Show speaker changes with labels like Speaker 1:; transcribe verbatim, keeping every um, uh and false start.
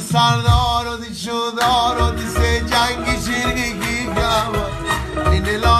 Speaker 1: سردار و دی شدار و دی سه جنگی چیرگی گیگم اینه لا